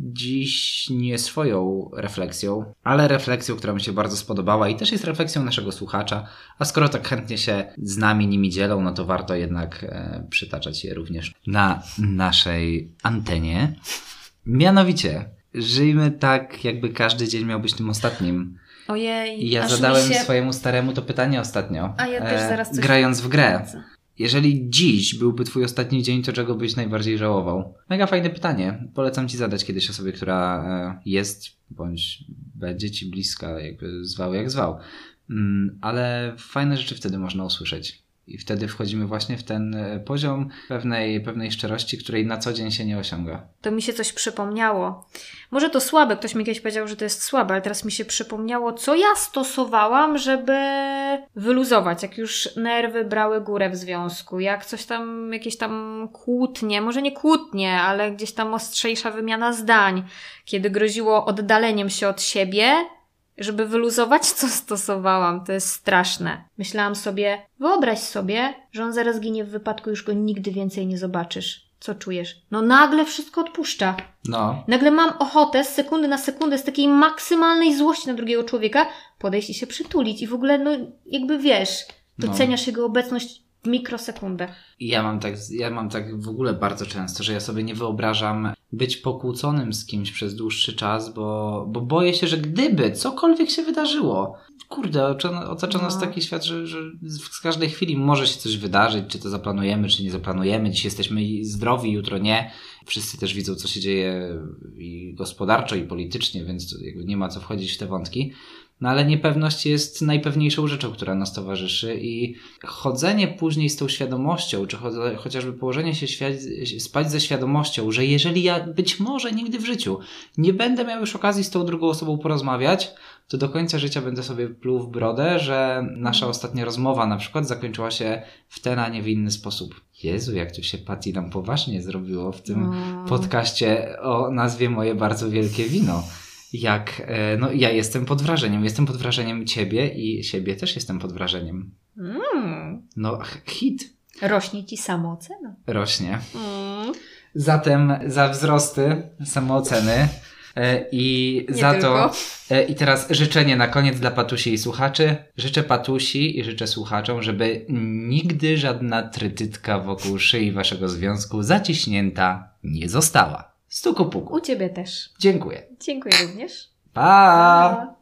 dziś nie swoją refleksją, ale refleksją, która mi się bardzo spodobała i też jest refleksją naszego słuchacza, a skoro tak chętnie się z nami nimi dzielą, no to warto jednak e, przytaczać je również na naszej antenie. Mianowicie, żyjmy tak, jakby każdy dzień miał być tym ostatnim. Ojej, ja zadałem się... swojemu staremu to pytanie ostatnio, a ja też zaraz coś grając w grę. Jeżeli dziś byłby twój ostatni dzień, to czego byś najbardziej żałował? Mega fajne pytanie. Polecam ci zadać kiedyś osobie, która jest bądź będzie ci bliska, jakby zwał jak zwał. Ale fajne rzeczy wtedy można usłyszeć. I wtedy wchodzimy właśnie w ten poziom pewnej, pewnej szczerości, której na co dzień się nie osiąga. To mi się coś przypomniało. Może to słabe, ktoś mi kiedyś powiedział, że to jest słabe, ale teraz mi się przypomniało, co ja stosowałam, żeby wyluzować, jak już nerwy brały górę w związku, jak coś tam, jakieś tam kłótnie, może nie kłótnie, ale gdzieś tam ostrzejsza wymiana zdań, kiedy groziło oddaleniem się od siebie. Żeby wyluzować, co stosowałam, to jest straszne. Myślałam sobie, wyobraź sobie, że on zaraz ginie w wypadku, już go nigdy więcej nie zobaczysz. Co czujesz? No nagle wszystko odpuszcza. No. Nagle mam ochotę z sekundy na sekundę, z takiej maksymalnej złości na drugiego człowieka, podejść i się przytulić. I w ogóle, no jakby wiesz, doceniasz no. jego obecność w mikrosekundę. Ja mam tak, ja mam tak w ogóle bardzo często, że ja sobie nie wyobrażam być pokłóconym z kimś przez dłuższy czas, bo, bo boję się, że gdyby cokolwiek się wydarzyło, kurde, otacza nas no. taki świat, że, że z każdej chwili może się coś wydarzyć, czy to zaplanujemy, czy nie zaplanujemy. Dziś jesteśmy zdrowi, jutro nie. Wszyscy też widzą, co się dzieje i gospodarczo, i politycznie, więc jakby nie ma co wchodzić w te wątki. No ale niepewność jest najpewniejszą rzeczą, która nas towarzyszy i chodzenie później z tą świadomością, czy cho- chociażby położenie się świ- spać ze świadomością, że jeżeli ja być może nigdy w życiu nie będę miał już okazji z tą drugą osobą porozmawiać, to do końca życia będę sobie pluł w brodę, że nasza ostatnia rozmowa na przykład zakończyła się w ten, a nie w inny sposób. Jezu, jak tu się Patty nam poważnie zrobiło w tym no. podcaście o nazwie Moje bardzo wielkie wino. Jak, no ja jestem pod wrażeniem, jestem pod wrażeniem ciebie i siebie też jestem pod wrażeniem. Mm. No hit. Rośnie ci samoocena. Rośnie. Mm. Zatem za wzrosty samooceny e, i Nie za tylko. to e, i teraz życzenie na koniec dla Patusi i słuchaczy. Życzę Patusi i życzę słuchaczom, żeby nigdy żadna trytytka wokół szyi waszego związku zaciśnięta nie została. Stuku puku. U ciebie też. Dziękuję. Dziękuję również. Pa! Pa.